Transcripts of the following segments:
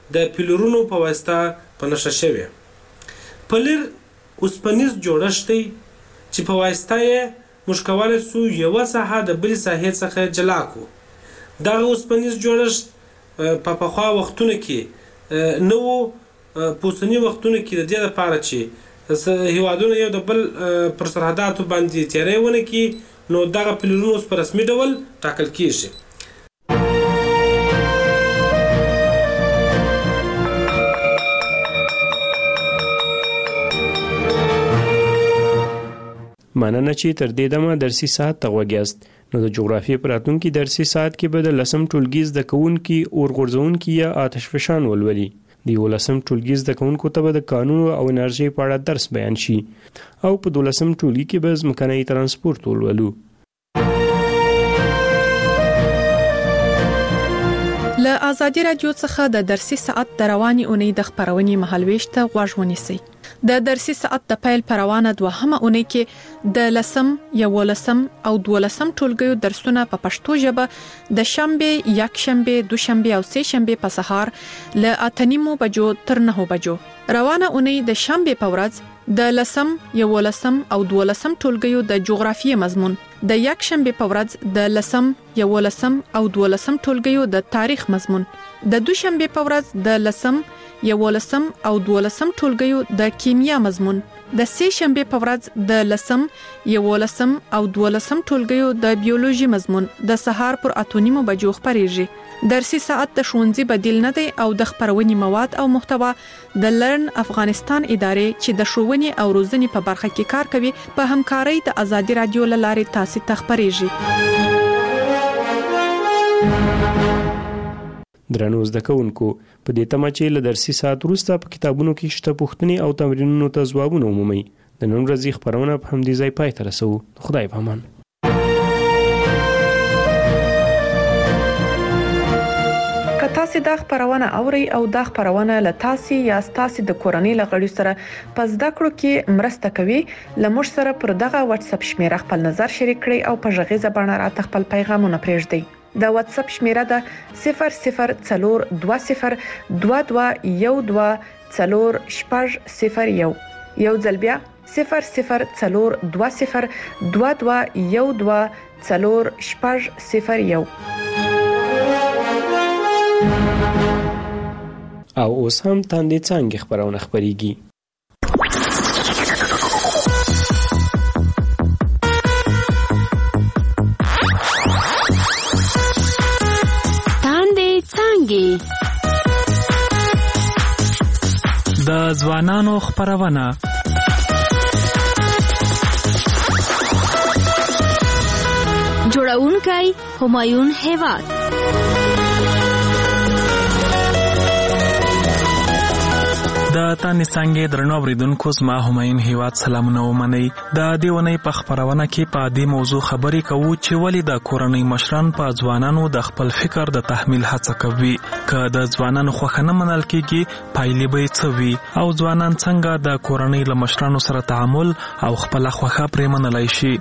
د پیلرونو په واسطه په نښه شوی. پلر اوسپنیز جوړښت دی چې په واسطه یې موږ کولی سو یوه ساحه د بلې ساحې څخه جلا کړو. دغه اوسپنیز جوړښت په پخوا وختونو کې نه و. په اوسني وختونو کې د دې لپاره چې هیوادونه یو د بل پر سرحداتو باندې تیری ونه کړي، نو دغه پلرونه اوس په رسمي ډول ټاکل کیږي. مننه چې تر دې دمه درسي ساعت ته غوږ یاست. نو د جغرافیې په راتلونکي درسي ساعت کې به د 10م ټولګي زده کوونکي اور غورځوونکي یا آتشفشان ولولي. د 11م ټولګي زده کوونکو ته به د کانونو او انرژۍ په اړه درس بیان شي او په 12م ټولګي کې به ځمکنی ترانسپورت ولولو. له آزادي رادیو څخه د درسي ساعت د رواني اونۍ د خپرونې مهالويش ته غوږ ونیسئ. د درسي ساعت د پیل پر روانه 2مه اونۍ کې د 10م، 11م او 12م ټولګیو درسونه په پښتو ژبه د شنبه، یکشنبه، دوشنبه او سه شنبه په سهار له 8:30 بجو تر 9 بجو. روانه اونۍ د شنبه په ورځ د 10م، 11م او 12م ټولګیو د جغرافیې مضمون، د یکشنبه په ورځ د 10م، 11م او 12م ټولګیو د تاریخ مضمون، د دوشنبه په ورځ د 10م، 11م او 12م ټولګیو د کیمیا مضمون، د سه شنبه په ورځ د 10م، 11م او 12م ټولګیو د بیولوژي مضمون د سهار پر 8:30 بجو خپریږي. درسي ساعت د ښوونځي بدیل نه دی او د خپرونې مواد او محتوا د لرن افغانستان ادارې چې د ښوونې او روزنې په برخه کې کار کوي په همکارۍ د آزادي رادیو له لارې تاسو ته خپریږي. درنو زده کوونکو، په دې تمه چې له درسي ساعت وروسته په کتابونو کې شته پوښتنې او تمرینونو ته ځوابونه ومومئ. د نن ورځې خپرونه په همدې ځای پای ته رسوو. خدای په امان. که تاسو دا خبرونه اورئ او دا خبرونه له تاسو یا تاسو د کورنۍ لغړي سره پس دا کړو کې مرسته کوي، لمر سره پر دغه واتس اپ شمیره خپل نظر شریک کړئ او په ژغې زبانه راته خپل پیغامونه پرېږدئ. دا واتس اپ شمیره ده 004212124001. یو ځل بیا 004212124001. او اوس هم تاندې څنګه خبرونه خبريږي. تاندې څنګه د ځوانانو خبرونه جوړونکي همایون هیواد. د تاندې څنګه درنو اوریدونکو، زما همایون هیواد سلامونه ومنئ. د دې ونې په خبرونه کې په دې موضوع خبرې کوو چې ولې د کورنۍ مشران په ځوانانو د خپل فکر د تحمیل هڅه کوي. که د ځوانانو خوښه نه منل کېږي، پایلې به څه وي او ځوانان څنګه د کورنۍ له مشرانو سره تعامل او خپل خوښه پرې منلای شي.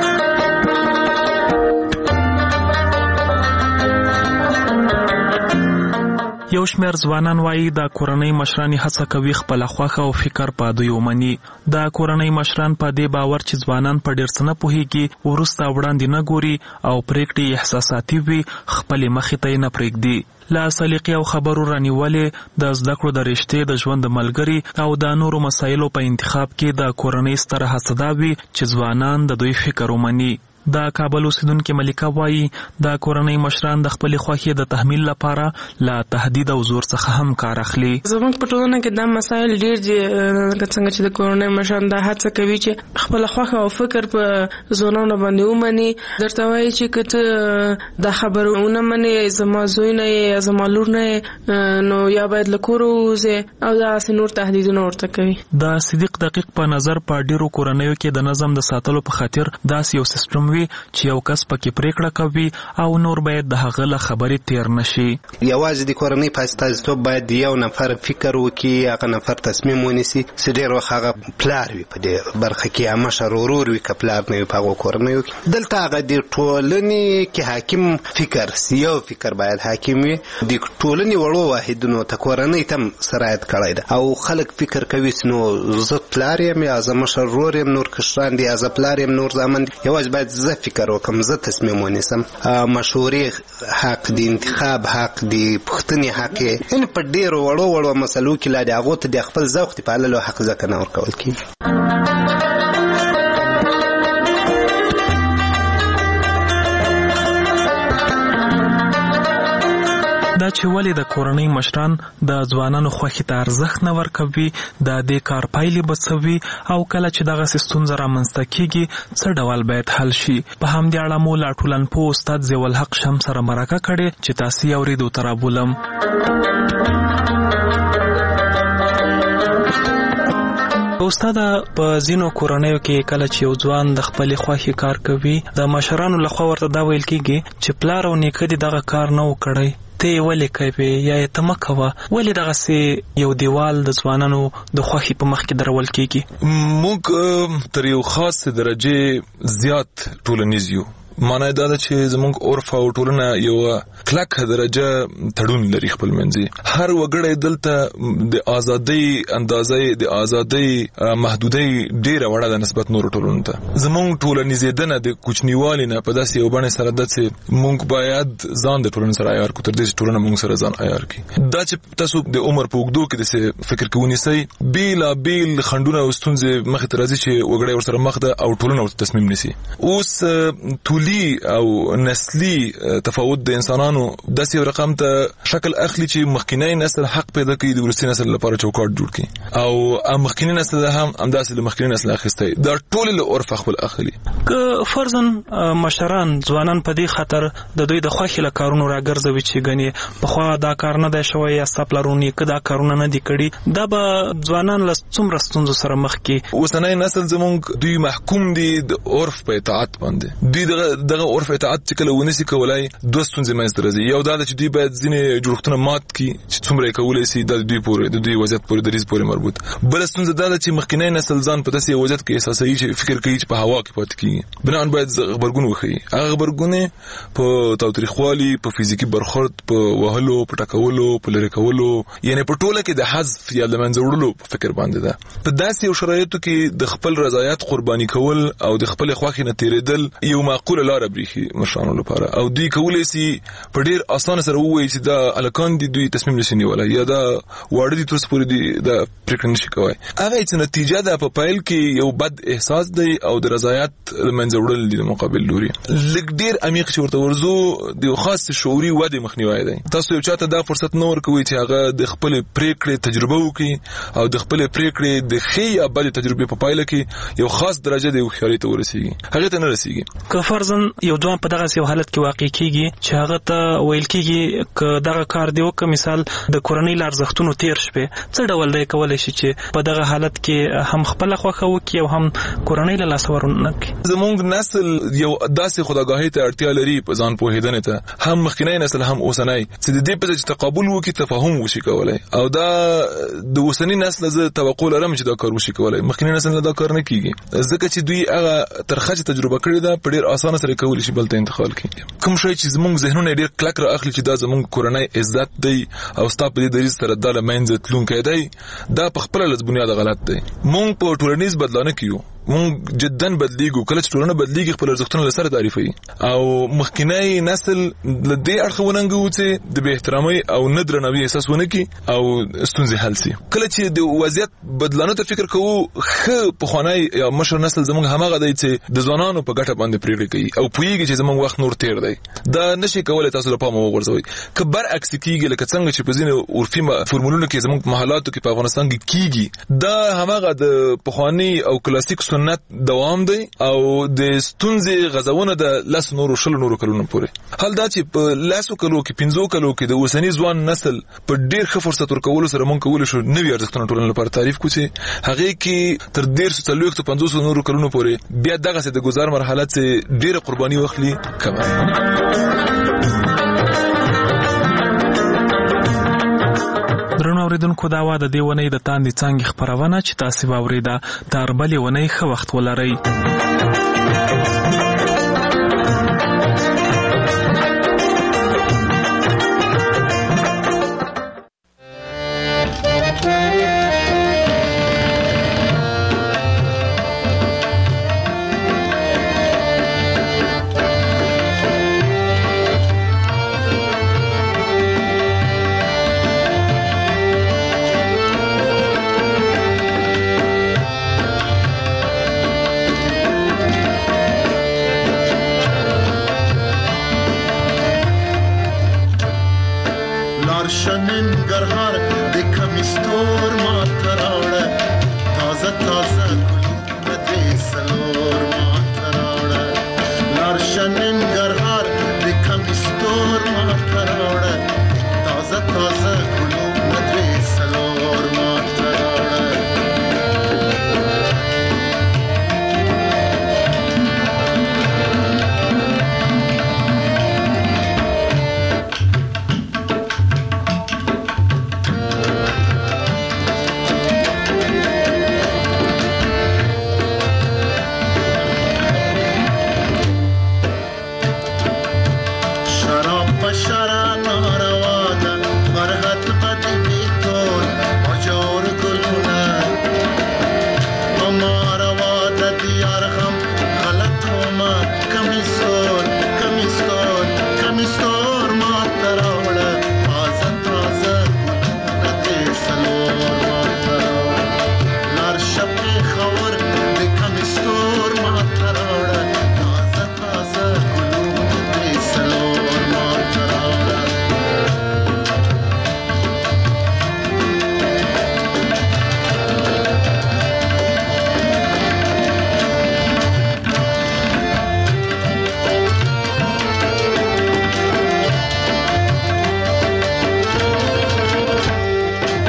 یو شمېر ځوانان وایي د کورنۍ مشران هڅه کوي خپل خوښه او فکر په دوی ومني. د کورنۍ مشران په دې باور چې ځوانان په ډېر څه نه پوهېږي، وروسته وړاندې نه ګوري او پرېکړې احساساتي وي، خپلې مخې ته یې نه پرېږدي. له سلیقې او خبرو رانیولې د زده کړو د رشتې د ژوند ملګري او د نورو مسایلو په انتخاب کې د کورنۍ ستره هڅه دا وي چې ځوانان د دوی فکر ومني. د کابل اوسیدونکي ملکه وایي د کورنۍ مشران د خپلې خوښې د تحمیل لپاره له تهدید او زور څخه هم کار اخلي. زموږ په ټولنه کې دا مسایل ډېر دي، څنګه چې د کورنۍ مشران دا هڅه کوي چې خپل خوښه او فکر په ځوانانو باندې ومني. درته وایي چې کته د خبرونه مني، زما زوی نه یا زما لور نه، نو یا باید له کور ووځي او دا نور تهدیدونه ورته کوي. د صدیق دقیق په نظر په ډیرو کورنیو کې د نظم د ساتلو په خاطر داسې یو سیستم وي چې یو کس پکې پریکړه کوي او نور باید د هغه له خبرې تیر نشي. یوازې د کورنۍ په استازیتوب باید یو نفر فکر وکړي، هغه نفر تصمیم ونیسي چې ډېر وخت هغه پلار وي په دې برخه کې، یا مشر ورور وي که پلار نه وي په هغو کورنیو کې. دلته هغه د ټولنې کې حاکم فکر یو فکر باید حاکم وي. د ټولنې وړو واحدونو ته کورنۍ ته هم سرایت کړی ده او خلک فکر کوي چې نو زه پلار یم یا زه مشر ورور یم، نور کشران دي، یا زه پلار یم، نور زامن دي. یوازې باید زه فکر وکړم، زه تصمیم ونیسم. مشورې حق دی، انتخاب حق دی، پوښتنې حق یې، یعنې په ډېرو وړو مسلو کې لا د هغو ته د خپل ذوق د پاللو حق ځکه نه ورکول کېږي. دا چې ولې د کورنۍ مشران د ځوانانو خوښې ته ارزښت نه ورکوي، د دې کار پایلې به څه وي او کله چې دغسې ستونزه رامنځته کېږي څه ډول باید حل شي. په همدې اړه مو له ټولنپوه استاد ضیاءالحق شمس سره مرکه کړې چې تاسې یې اورېدو ته رابولم. استاده، په ځینو کورنیو کې کله چې یو ځوان د خپلې خوښې کار کوي، د مشرانو لخوا ورته دا ویل کېږي چې پلار او نیکه دې دغه کار نه و کړی، ته یې ولې کوې یا یې ته مه کوه. ولې دغسې یو دیوال د ځوانانو د خوښې په مخ کې درول کېږي؟ موږ تر یو خاص درجې زیات ټولنیز یو. معنی دا ده چې زموږ عرف او ټولنه یو کلکه درجه تړون لري خپل منځي. هر وګړی دلته د ازادۍ اندازې، د ازادۍ محدودۍ ډیره وړه ده نسبت نورو ټولنو ته. زموږ ټولنیزېدنه د کوچنیوالي نه په داسې یو بڼې سره ده چې موږ باید ځان د ټولنې سره عیار کړو تر دې چې ټولنه موږ سره ځان عیار کړي. دا چې تاسو د عمر په اوږدو کې داسې فکر کې ونیسئ، بېلابېل خنډونه او ستونزې مخې ته راځي چې وګړی ورسره مخ ده او ټولنه ورته تصمیم نیسي. اوس او نسلی تفاوت د انسانانو داسې یو رقم ته شکل اخلي چې مخکینی نسل حق پیدا کوي د وروستي نسل لپاره چوکاټ جوړ کړي، او مخکینی نسل هم همداسې له مخکینی نسل اخیستی. دا ټول له عرف خپل اخلي. که فرضاً مشران ځوانان په دې خاطر د دوی د خوښې له کارونو راګرځوي چې ګنې پخوا دا کار نه دی شوی یا ستا پلرونو نیکه دا کارونه نه دي کړي، دا به ځوانان له څومره ستونزو سره مخ کړي. اوسنی نسل زموږ دوی محکوم دي د عرف په اطاعت باندې. دوی دغه عرف اطاعت چې کله ونیسي کولای دوه ستونزې منځته راځي. یو دا ده چې دوی باید ځینې جوړښتونه مات کړي چې څومره یې کولی سي دا د دوی پورې، د دوی وضعیت پورې، دریځ پورې مربوط. بله ستونزه دا ده چې مخکینی نسل ځان په داسې وضعیت کې احساسوي چې فکر کوي چې په هوا کې پاتې کېږي. بناً باید غبرګون وښیي. هغه غبرګون په تاوتریخوالي، په فزیکي برخورد، په وهلو، په ټکولو، په لرې کولو، یعنې په ټوله کې د حذف یا د منځه وړلو په فکر باندې ده. په داسې یو شرایطو کې د خپل رضایت قرباني کول او د خپلې خوښې نه تېرېدل یو معقوله لاره برېښي مشرانو لپاره، او دوی کولی سي په ډېر اسانه سره ووایي چې دا هلکان دي، دوی تصمیم نشي نیولی، یا دا واړه دي تر اوسه پورې دي دا پرېکړه نشي کوی. هغه چې نتیجه ده په پیل کې یو بد احساس دی او د رضایت له منځه وړل دي د مقابل لوري. لږ ډېر عمیق چې ورته ورځو د یو خاص شعوري ودې مخنیوی دی. تاسو یو چاته دا فرصت نه ورکوئ چې هغه د خپلې پرېکړې تجربه وکړي او د خپلې پرېکړې د ښې یا بدې تجربې په پایله کې یو خاص درجه د هوښیارۍ ته ورسېږي، هغې ته نه رسېږي. که فرضاً یو ځوان په دغه یو حالت کې واقع کېږي چې هغه ته ویل کېږي که دغه کار دی وکړه، مثال د کورنۍ له ارزښتونو تېر شوې، څه ډول دی کولی شي چې په دغه حالت کې هم خپله خوښه وکړي او هم کورنۍ له لاسه ورونه کړي؟ زموږ نسل یو داسې خودآګاهۍ ته اړتیا لري په ځان پوهېدنې ته، هم مخکینی نسل هم اوسنی، چې د دې په ځای چې تقابل وکړي تفاهم وشي کولی. او دا د اوسني نسل زه توقع لرم چې دا کار وشي کولی. مخکینی نسل دا کار نه کېږي ځکه چې دوی هغه ترخه چې تجربه کړې ده په ډېر اسانه سره کولی شي بل ته انتقال کړي. کوم شی چې زموږ ذهنونه ډېر کلک را اخلي چې دا زموږ کورنۍ عزت دی او ستا په دې دریځ سره دا له منځه تلونکی دی، دا په خپله له بنیاده غلط دی. موږ په ټولنیز بدلانه کې یو، موږ جدا بدلیږو. کله چې ټولنه بدلیږي خپل ارزښتونه له سره تعریفوي، او مخکینی نسل له دې اړخه وننګو چې د بې احترامۍ او نه درناوي احساس ونه کړي او ستونزې حل سي. کله چې د وضعیت بدلانو ته فکر کوو، ښه پخوانی یا مشر نسل زموږ هماغه دی چې د ځوانانو په ګټه باندې پرېکړې کوي او پوهېږي چې زموږ وخت نور تېر دی. دا نشي کولی تاسو له پامه وغورځوئ. که برعکس کېږي لکه څنګه چې په ځینو عرفي فورمولونو کې زموږ په محلاتو کې په افغانستان کې کېږي، دا هماغه د پخواني او کلاسیک سنت دوام دی او د ستونزې غزونه د 10 نورو 20 نورو کلونو پورې. حال دا چې په 10 کلو کې 15 کلو کې د اوسنی ځوان نسل په ډیر ښه فرصت ورکول سره مونږ کولای شو نوي ارزښتونه ټولنې لپاره تعریف کړو چې هغه کې تر 150 نورو کلونو پورې بیا دغه د گذار مرحله چې ډیره قرباني واخلي کمه. درنو اوریدونکو دا وا د دې ونې د تاندې څنګه خبرونه چې تاسو باورې ده تر بلې ونې ښه وخت ولرئ.